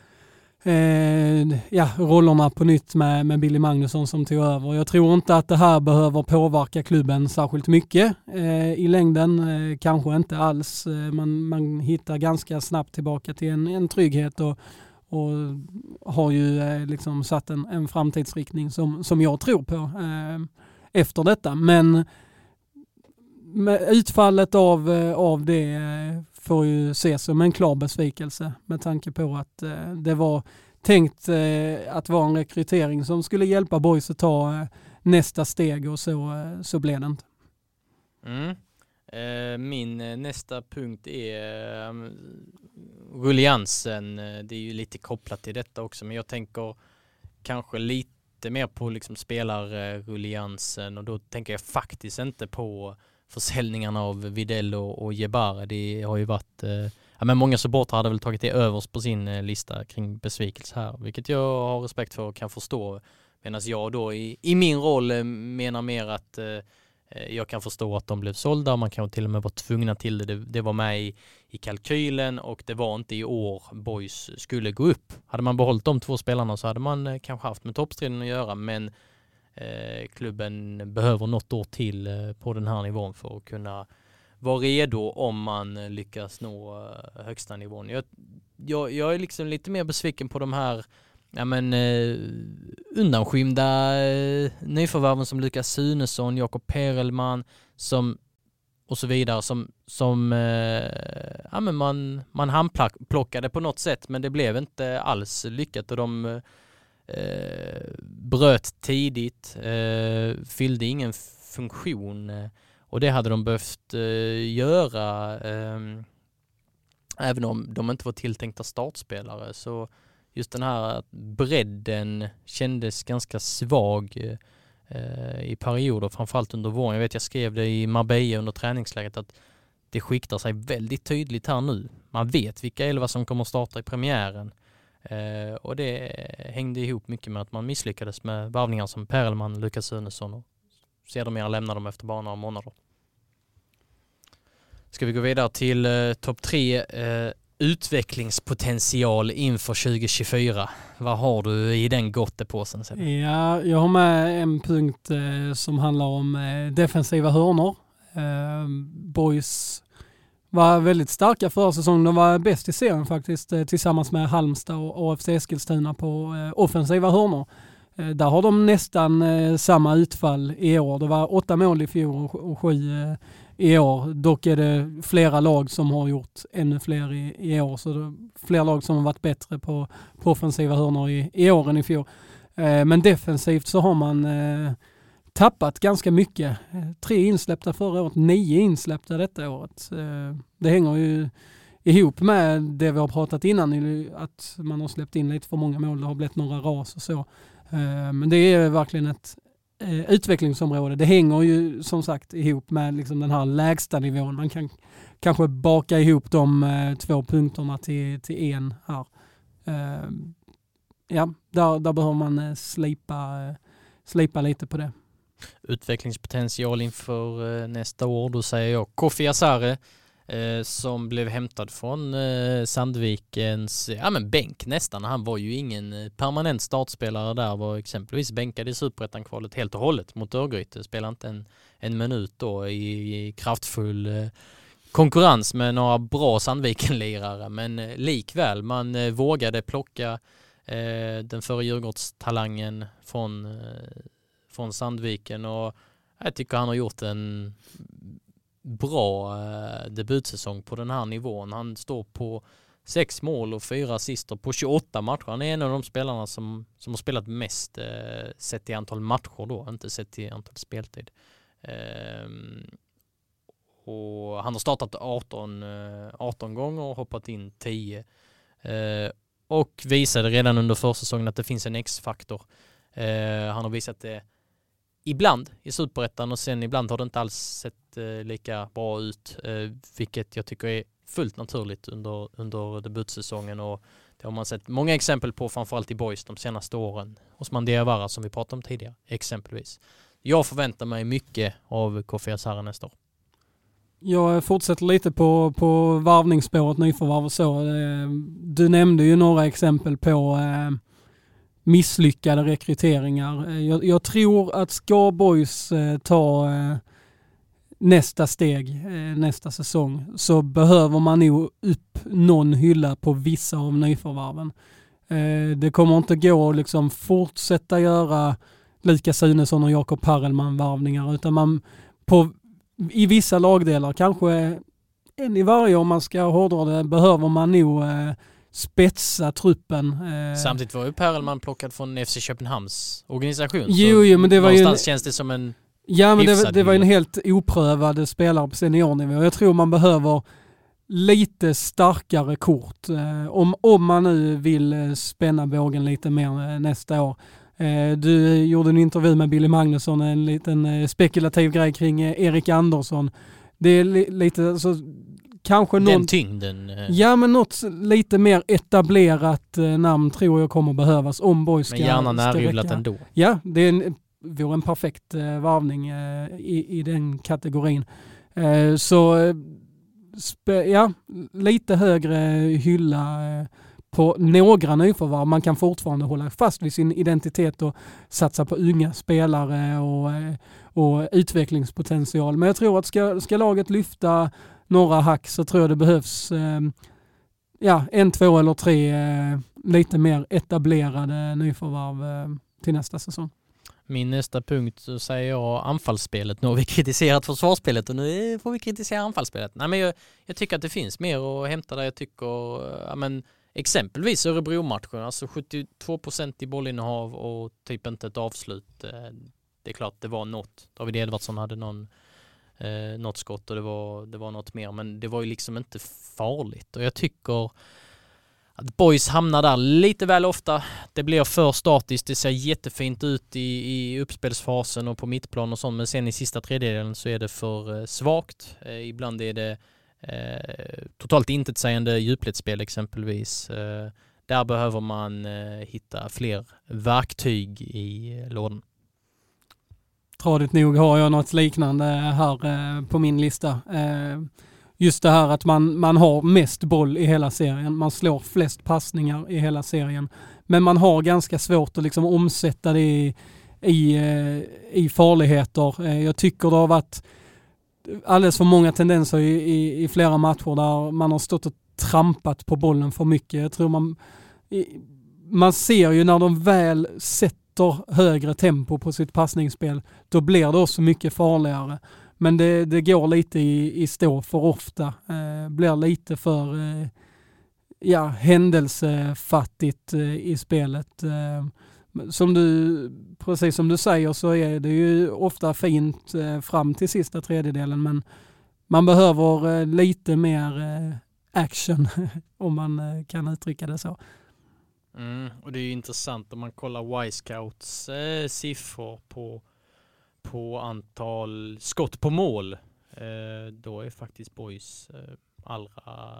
eh, ja, rollerna på nytt med, med Billy Magnusson som tog över. Jag tror inte att det här behöver påverka klubben särskilt mycket eh, i längden. Eh, kanske inte alls. Eh, man, man hittar ganska snabbt tillbaka till en, en trygghet och och har ju eh, liksom satt en, en framtidsriktning som, som jag tror på eh, efter detta. Men med utfallet av, eh, av det eh, får ju ses som en klar besvikelse med tanke på att eh, det var tänkt eh, att vara en rekrytering som skulle hjälpa Boys att ta eh, nästa steg och så, eh, så blev det inte. Mm. Min nästa punkt är um, rulliansen. Det är ju lite kopplat till detta också, men jag tänker kanske lite mer på liksom spelarrulliansen, och då tänker jag faktiskt inte på försäljningarna av Videll och, och Jebara. Det har ju varit uh, ja, men många supportrar hade väl tagit det överst på sin uh, lista kring besvikelse här, vilket jag har respekt för och kan förstå, medan jag då i, i min roll uh, menar mer att uh, jag kan förstå att de blev sålda, man kan till och med vara tvungna till det. Det, det var med i, i kalkylen, och det var inte i år Boys skulle gå upp. Hade man behållit de två spelarna så hade man eh, kanske haft med toppstriden att göra, men eh, klubben behöver något år till eh, på den här nivån för att kunna vara redo om man eh, lyckas nå eh, högsta nivån. Jag, jag, jag är liksom lite mer besviken på de här ja, men, eh, undanskymda eh, nyförvärven som Lukas Sunesson, Jakob Perelman som, och så vidare som, som eh, ja, men man, man handplockade på något sätt, men det blev inte alls lyckat, och de eh, bröt tidigt, eh, fyllde ingen funktion, eh, och det hade de behövt eh, göra eh, även om de inte var tilltänkta startspelare. Så just den här bredden kändes ganska svag eh, i perioder, framförallt under våren. Jag vet, jag skrev det i Marbella under träningsläget att det skiktar sig väldigt tydligt här nu. Man vet vilka elva som kommer att starta i premiären. Eh, och det hängde ihop mycket med att man misslyckades med varvningar som Perelman, Lukas Sunesson, och sedermera lämnar dem efter bara några månader. Ska vi gå vidare till eh, topp tre eh, utvecklingspotential inför tjugo tjugofyra. Vad har du i den gottepåsen? Ja, jag har med en punkt eh, som handlar om eh, defensiva hörnor. Eh, Boys var väldigt starka förra säsongen. De var bäst i serien faktiskt eh, tillsammans med Halmstad och A F C Eskilstuna på eh, offensiva hörnor. Eh, där har de nästan eh, samma utfall i år. Det var åtta mål i fjol och, och sju eh, i år. Dock är det flera lag som har gjort ännu fler i, i år. Så det är fler lag som har varit bättre på, på offensiva hörnor i, i år än i fjol. Eh, men defensivt så har man eh, tappat ganska mycket. Eh, tre insläppta förra året, nio insläppta detta året. Eh, det hänger ju ihop med det vi har pratat innan, att man har släppt in lite för många mål. Det har blivit några ras och så. Eh, men det är verkligen ett Eh, utvecklingsområde. Det hänger ju som sagt ihop med liksom den här lägsta nivån. Man kan kanske baka ihop de eh, två punkterna till, till en här. Eh, ja, där, där behöver man eh, slipa, eh, slipa lite på det. Utvecklingspotential inför eh, nästa år, då säger jag Kofi Asare eh, som blev hämtad från eh, Sandvikens ja, men bänk nästan. Han var ju ingen permanent startspelare där, var exempelvis bänkad i Superettan-kvalet helt och hållet mot Örgryte. Spelade inte en, en minut då i, i kraftfull eh, konkurrens med några bra Sandviken-lirare, men eh, likväl man eh, vågade plocka eh, den förra Djurgårdstalangen från, eh, från Sandviken, och jag tycker han har gjort en bra eh, debutsäsong på den här nivån. Han står på sex mål och fyra assister på tjugoåtta matcher. Han är en av de spelarna som, som har spelat mest eh, sett i antal matcher då, inte sett i antal speltid. Eh, och han har startat arton, arton gånger och hoppat in tio. Eh, och visade redan under försäsongen att det finns en X-faktor. Eh, han har visat det ibland i Superettan, och sen ibland har det inte alls sett eh, lika bra ut, eh, vilket jag tycker är fullt naturligt under, under debutsäsongen, och det har man sett många exempel på, framförallt i Boys de senaste åren. Osman Diawara som vi pratade om tidigare, exempelvis. Jag förväntar mig mycket av K F Sara nästa år. Jag fortsätter lite på, på varvningsspåret, nyförvarv och så. Du nämnde ju några exempel på eh, misslyckade rekryteringar. Jag, jag tror att ska Boys eh, ta eh, nästa steg, eh, nästa säsong, så behöver man nog upp någon hylla på vissa av nyförvarven. Eh, det kommer inte gå att liksom fortsätta göra lika Sunesson och Jakob Perelman-varvningar, utan man på, i vissa lagdelar, kanske en i varje om man ska hårdra det, behöver man nog eh, spetsa truppen. Eh. Samtidigt var ju Perelman plockad från F C Köpenhamns organisation. Jo, jo, men det var någonstans ju en, känns det som en ja, men det, det var en helt oprövad spelare på seniornivå. Jag tror man behöver lite starkare kort. Eh, om, om man nu vill spänna bågen lite mer eh, nästa år. Eh, du gjorde en intervju med Billy Magnusson, en liten eh, spekulativ grej kring eh, Erik Andersson. Det är li- lite så kanske någon... Den tyngden. Eh. Ja, men något lite mer etablerat eh, namn tror jag kommer behövas om Boys ska... Men gärna närrivlat ändå. Ja, det är en, vore en perfekt eh, varvning eh, i, i den kategorin. Eh, så eh, spe, ja, lite högre hylla eh, på några nyförvärv. Man kan fortfarande hålla fast vid sin identitet och satsa på unga spelare och, eh, och utvecklingspotential. Men jag tror att ska, ska laget lyfta några hack, så tror jag det behövs eh, ja, en, två eller tre eh, lite mer etablerade nyförvärv eh, till nästa säsong. Min nästa punkt, så säger jag anfallsspelet. Nu har vi kritiserat försvarsspelet och nu får vi kritisera anfallsspelet. Nej, men jag, jag tycker att det finns mer att hämta där. Jag tycker, ja, men exempelvis Örebro-matchen, alltså sjuttiotvå procent i bollinnehav och typ inte ett avslut. Det är klart det var något. David Edvardsson hade någon, eh, något skott och det var, det var något mer, men det var ju liksom inte farligt. Och jag tycker att Boys hamnar där lite väl ofta. Det blir för statiskt. Det ser jättefint ut i, i uppspelsfasen och på mittplan och sånt, men sen i sista tredjedelen så är det för eh, svagt. Eh, ibland är det eh, totalt intetsägande djupledsspel exempelvis. Eh, där behöver man eh, hitta fler verktyg i eh, lådan. Tradigt nog har jag något liknande här eh, på min lista. Eh, just det här att man, man har mest boll i hela serien. Man slår flest passningar i hela serien. Men man har ganska svårt att liksom omsätta det i, i, eh, i farligheter. Eh, jag tycker det har varit alldeles för många tendenser i, i, i flera matcher där man har stått och trampat på bollen för mycket. Jag tror man, i, man ser ju när de väl sätter högre tempo på sitt passningsspel, då blir det också mycket farligare. Men det, det går lite i, i stå för ofta. Eh, blir lite för eh, ja, händelsefattigt eh, i spelet. Eh, som du, precis som du säger, så är det ju ofta fint eh, fram till sista tredjedelen, men man behöver eh, lite mer eh, action om man eh, kan uttrycka det så. Mm, och det är ju intressant om man kollar Y-Scouts eh, siffror på, på antal skott på mål. Eh, då är faktiskt Boys eh, allra,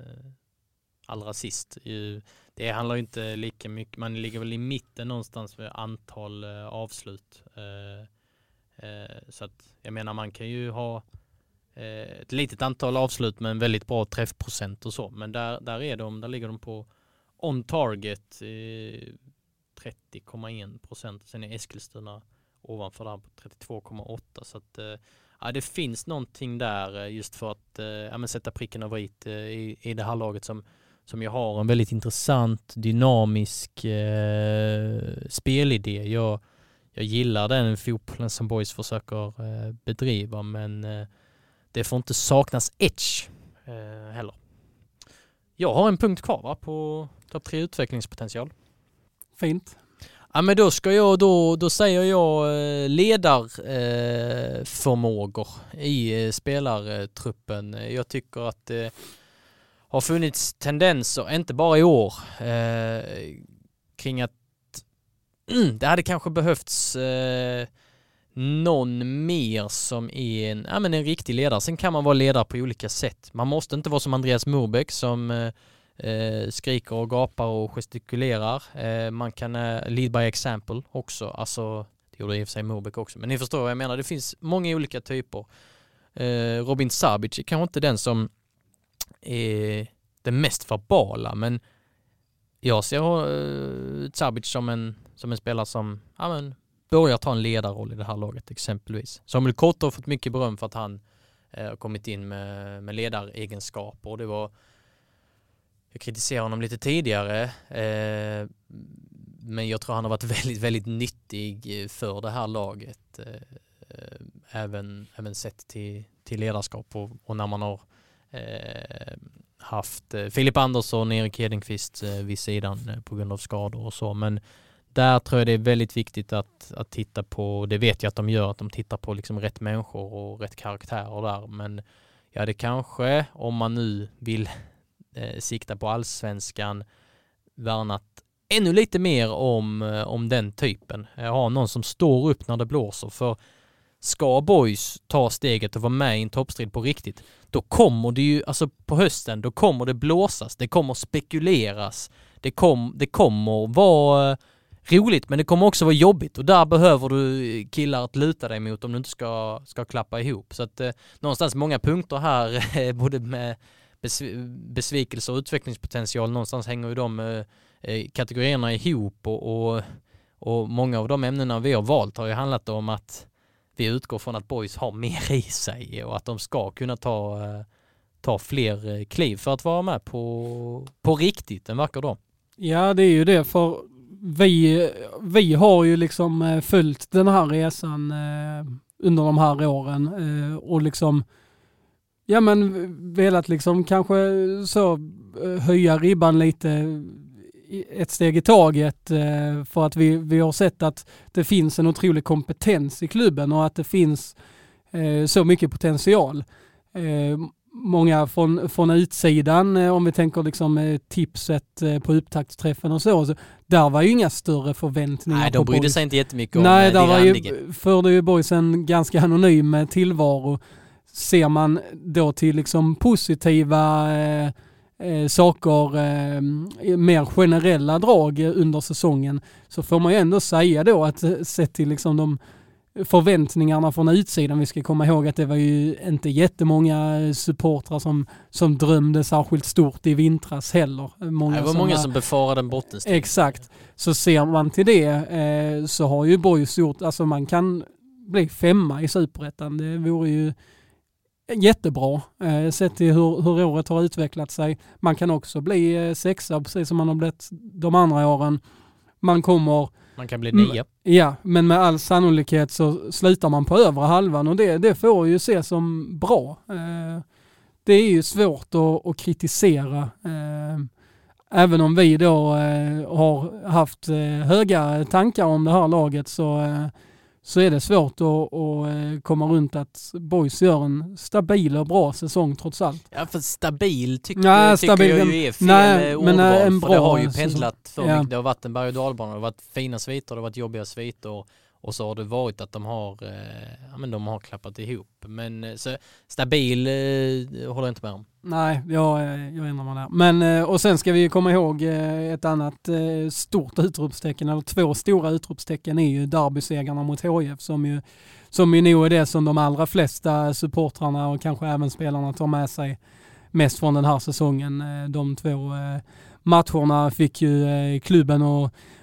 allra sist. Eh, det handlar ju inte lika mycket, man ligger väl i mitten någonstans för antal eh, avslut. Eh, eh, så att jag menar, man kan ju ha eh, ett litet antal avslut med en väldigt bra träffprocent och så. Men där, där, är de, där ligger de på on target eh, trettio komma en procent. Sen är Eskilstuna ovanför där på trettiotvå komma åtta. Så att, eh, ja, det finns någonting där just för att ja, men sätta pricken över i, i, i det här laget som, som jag har en väldigt intressant, dynamisk eh, spelidé. Jag, jag gillar den fotbollen som Boys försöker eh, bedriva, men eh, det får inte saknas edge eh, heller. Jag har en punkt kvar va, på topp tre utvecklingspotential. Fint. Ja, men då ska jag då då säger jag ledarförmågor eh, i eh, spelartruppen. Jag tycker att det eh, har funnits tendenser, inte bara i år, eh, kring att mm, det hade kanske behövts eh, någon mer som är en, ja, men en riktig ledare. Sen kan man vara ledare på olika sätt. Man måste inte vara som Andreas Morbäck som eh, Eh, skriker och gapar och gestikulerar. Eh, man kan eh, lead by example också. Alltså, det gjorde i och för sig Morbäck också. Men ni förstår vad jag menar. Det finns många olika typer. Eh, Robin Sabic är kanske inte den som är den mest verbala. Men jag ser eh, Sabic som en, som en spelare som ja, men, börjar ta en ledarroll i det här laget exempelvis. Samuel Kotter har fått mycket beröm för att han eh, har kommit in med, med ledaregenskaper. Och det var Jag kritiserade honom lite tidigare, eh, men jag tror han har varit väldigt, väldigt nyttig för det här laget. Eh, även, även sett till, till ledarskap och, och när man har eh, haft eh, Filip Andersson och Erik Hedenqvist eh, vid sidan eh, på grund av skador och så. Men där tror jag det är väldigt viktigt att, att titta på, det vet jag att de gör, att de tittar på liksom rätt människor och rätt karaktärer där. Men ja, det kanske, om man nu vill Eh, sikta på allsvenskan, värnat ännu lite mer om, eh, om den typen. Jag har någon som står upp när det blåser, för ska Boys ta steget och vara med i en toppstrid på riktigt, då kommer det ju, alltså på hösten, då kommer det blåsas, det kommer spekuleras, det, kom, det kommer vara roligt, men det kommer också vara jobbigt, och där behöver du killar att luta dig mot om du inte ska, ska klappa ihop. Så att eh, någonstans många punkter här, eh, både med besvikelse och utvecklingspotential, någonstans hänger ju de eh, kategorierna ihop, och, och, och många av de ämnena vi har valt har ju handlat om att vi utgår från att Boys har mer i sig och att de ska kunna ta, eh, ta fler kliv för att vara med på, på riktigt, den verkar då. Ja, det är ju det, för vi, vi har ju liksom följt den här resan eh, under de här åren eh, och liksom ja, men velat liksom kanske så höja ribban lite ett steg i taget, för att vi, vi har sett att det finns en otrolig kompetens i klubben och att det finns eh, så mycket potential. Eh, många från, från utsidan, eh, om vi tänker liksom eh, tipset eh, på upptaktsträffen och så, så, där var ju inga större förväntningar. Nej, de brydde sig inte jättemycket om Nej, det. Nej, där var ju, förde ju Boys en ganska anonym tillvaro. Ser man då till liksom positiva eh, eh, saker, eh, mer generella drag under säsongen, så får man ju ändå säga då att sett till liksom de förväntningarna från utsidan, vi ska komma ihåg att det var ju inte jättemånga supportrar som, som drömde särskilt stort i vintras heller. Många det var som många var, som befarade en bottenstrid. Exakt. Så ser man till det eh, så har ju Boys gjort, alltså man kan bli femma i Superettan. Det vore ju jättebra, eh, sett till hur, hur året har utvecklat sig. Man kan också bli eh, sexa, precis som man har blivit de andra åren. Man kommer... Man kan bli nia. Ja, men med all sannolikhet så slutar man på övre halvan, och det, det får ju se som bra. Eh, det är ju svårt att, att kritisera. Eh, även om vi då eh, har haft eh, höga tankar om det här laget, så... Eh, så är det svårt att, att komma runt att Boys gör en stabil och bra säsong trots allt. Ja, för stabil tyck, nej, tycker stabil, jag ju är fel nej, ordval, men en bra för det har ju pendlat för ja. Det har varit en berg- och dalbana, det har varit fina sviter, det har varit jobbiga sviter, och så har det varit att de har, ja, men de har klappat ihop. Men så stabil eh, håller jag inte med om. Nej, jag, jag ändrar mig där. Men, och sen ska vi komma ihåg ett annat stort utropstecken, eller två stora utropstecken, är ju derbysegarna mot H I F, som ju, som ju nog är det som de allra flesta supportrarna och kanske även spelarna tar med sig mest från den här säsongen. De två matcherna fick ju klubben och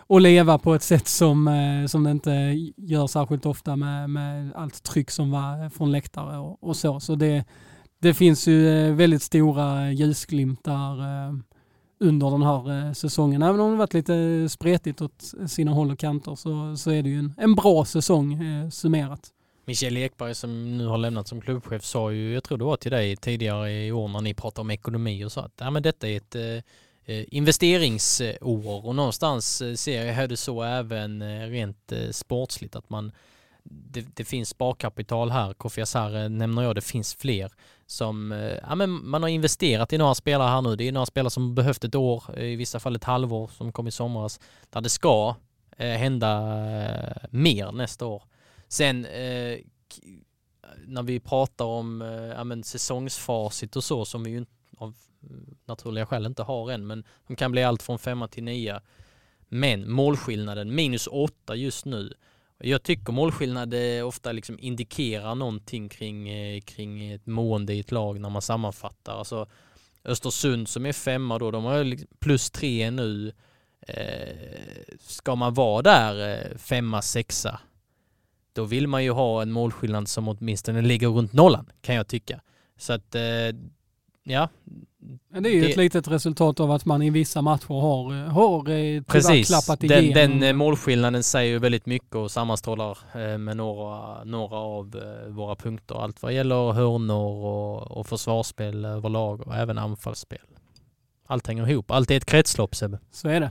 och leva på ett sätt som, eh, som det inte gör särskilt ofta med, med allt tryck som var från läktare och, och så. Så det, det finns ju väldigt stora ljusglimtar eh, under den här eh, säsongen. Även om det varit lite spretigt åt sina håll och kanter så, så är det ju en, en bra säsong eh, summerat. Michel Ekberg som nu har lämnat som klubbchef sa ju, jag tror det var till dig tidigare i år när ni pratade om ekonomi och så att ja, men detta är ett eh, investeringsår och någonstans eh, ser jag det så även eh, rent eh, sportsligt att man det, det finns sparkapital här. Kofi Asar nämner jag, det finns fler som eh, ja, men man har investerat i några spelare här nu. Det är några spelare som behövt ett år, i vissa fall ett halvår som kom i somras, där det ska eh, hända eh, mer nästa år. Sen eh, när vi pratar om eh, ja, men säsongsfacit och så som vi ju av naturliga skäl inte har än, men de kan bli allt från femma till nia. Men målskillnaden minus åtta just nu. Jag tycker målskillnad ofta liksom indikerar någonting kring, eh, kring ett mående i ett lag när man sammanfattar. Alltså Östersund som är femma då, de har plus tre nu. Eh, ska man vara där eh, femma, sexa, då vill man ju ha en målskillnad som åtminstone ligger runt nollan, kan jag tycka. Så att, eh, ja. Det är ju det, ett litet resultat av att man i vissa matcher har, har tyvärr klappat igenom. Den, den målskillnaden säger ju väldigt mycket och sammanstrålar eh, med några, några av eh, våra punkter. Allt vad gäller hörnor och, och försvarsspel överlag och även anfallsspel. Allt hänger ihop. Allt är ett kretslopp, Sebbe. Så är det.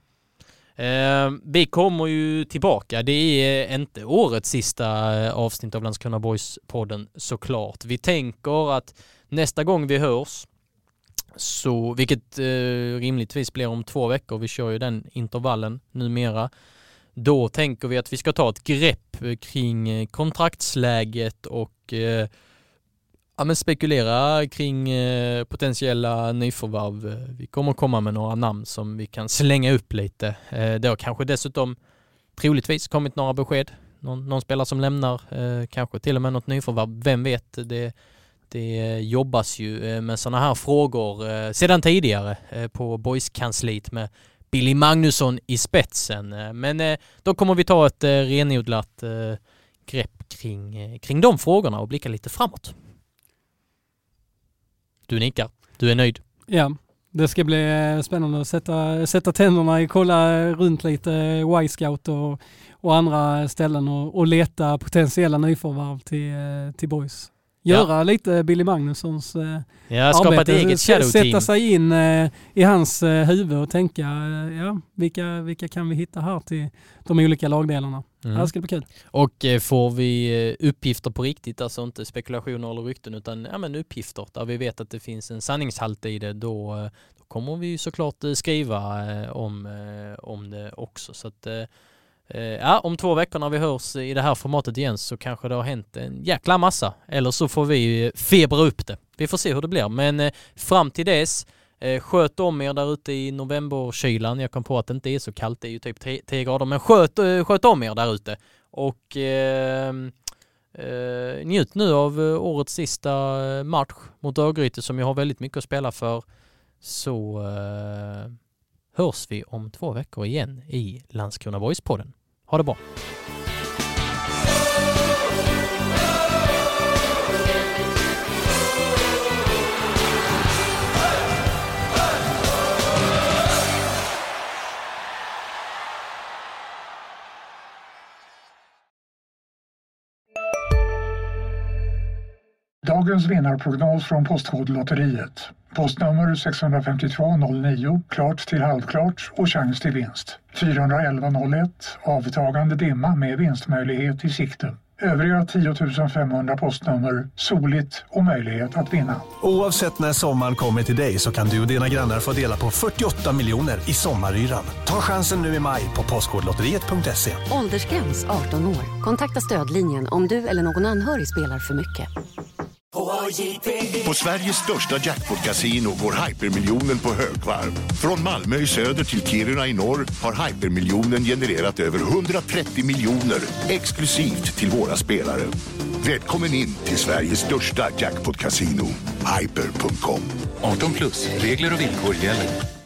Eh, vi kommer ju tillbaka. Det är inte årets sista avsnitt av Landskrona Boys-podden såklart. Vi tänker att nästa gång vi hörs, så, vilket eh, rimligtvis blir om två veckor, vi kör ju den intervallen numera, då tänker vi att vi ska ta ett grepp kring kontraktsläget och eh, ja, men spekulera kring eh, potentiella nyförvärv. Vi kommer komma med några namn som vi kan slänga upp lite. Eh, det har kanske dessutom troligtvis kommit några besked. Någon, någon spelare som lämnar, eh, kanske till och med något nyförvärv. Vem vet, det, det jobbas ju med sådana här frågor eh, sedan tidigare eh, på Boys-kansliet med Billy Magnusson i spetsen. Eh, men eh, då kommer vi ta ett eh, renodlat eh, grepp kring, eh, kring de frågorna och blicka lite framåt. Du nickar. Du är nöjd. Ja, det ska bli spännande att sätta, sätta tänderna i, kolla runt lite Y-scout och, och andra ställen och, och leta potentiella nyförvärv till, till Boys. Göra ja. lite Billy Magnussons eh, ja, skapa arbete. Ett eget shadow team. Sätta sig in eh, i hans eh, huvud och tänka eh, ja, vilka, vilka kan vi hitta här till de olika lagdelarna. Mm. Det ska bli kul. Och eh, får vi eh, uppgifter på riktigt, alltså inte spekulationer eller rykten utan ja, men uppgifter där vi vet att det finns en sanningshalt i det, då, eh, då kommer vi såklart eh, skriva eh, om, eh, om det också. Så att eh, Ja, om två veckor när vi hörs i det här formatet igen så kanske det har hänt en jäkla massa. Eller så får vi febra upp det. Vi får se hur det blir. Men eh, fram till dess, eh, sköt om er där ute i novemberkylan. Jag kom på att det inte är så kallt, det är ju typ tio grader. Men sköt, eh, sköt om er där ute. Och eh, eh, njut nu av årets sista match mot Örgryte som jag har väldigt mycket att spela för. Så eh, hörs vi om två veckor igen i Landskrona Boys-podden. Ha det bra! Dagens vinnarprognos från Postkodlotteriet. Postnummer sex fem två noll nio, klart till halvklart och chans till vinst. fyra ett ett noll ett, avtagande dimma med vinstmöjlighet i sikte. Övriga tio tusen femhundra postnummer, soligt och möjlighet att vinna. Oavsett när sommaren kommer till dig så kan du och dina grannar få dela på fyrtioåtta miljoner i sommaryran. Ta chansen nu i maj på postkodlotteriet punkt se. Åldersgräns arton år. Kontakta stödlinjen om du eller någon anhörig spelar för mycket. På Sveriges största jackpot-casino går hypermiljonen på högvarv. Från Malmö i söder till Kiruna i norr har hypermiljonen genererat över hundratrettio miljoner exklusivt till våra spelare. Välkommen in till Sveriges största jackpot-casino, hyper punkt com. arton plus, regler och villkor gäller.